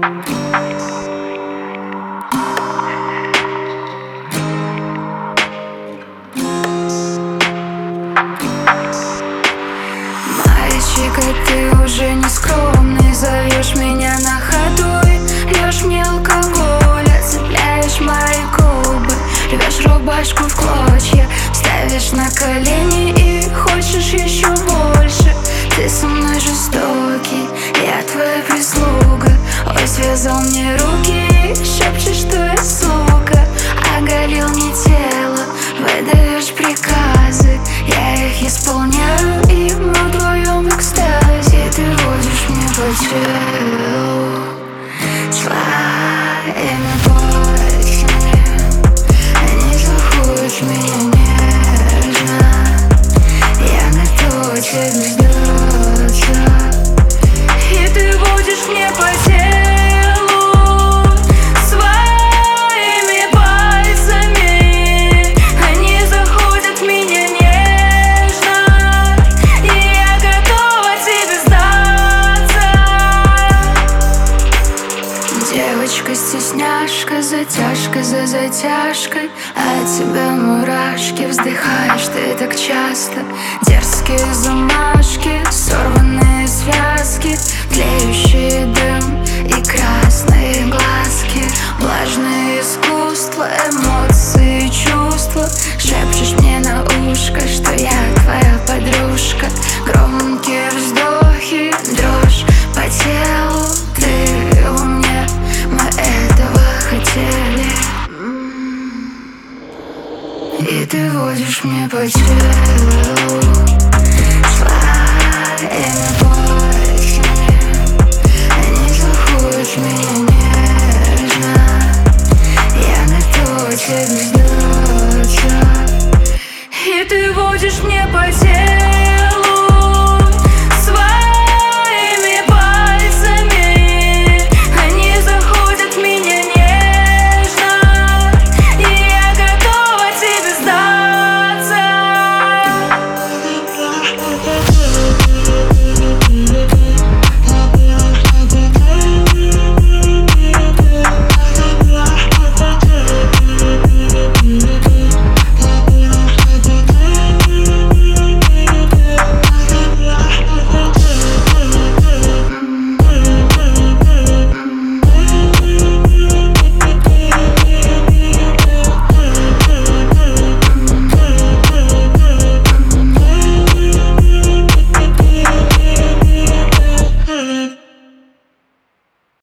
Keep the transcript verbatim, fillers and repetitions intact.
Мальчик, а ты уже не скромный, зовешь меня на ходу и льешь мне алкоголь, отцепляешь мои губы, рвешь рубашку в клочья, ставишь на колени и хочешь еще больше. Ты со мной жестокий, я твоя прислуга. Ой, связал мне руки и шепчешь, что я сука. Оголил мне тело, выдаешь приказы, я их исполняю, и мы вдвоем в экстазе. Ты водишь мне по телу своими пальцами, они заходят в меня нежно. Я готова тебе сдаться, и ты водишь мне по телу своими пальцами, они заходят в меня нежно, и я готова тебе сдаться. Девочка-стесняшка, затяжка за затяжкой, от тебя мурашки, вздыхаешь ты так часто. Дерзкие замашки,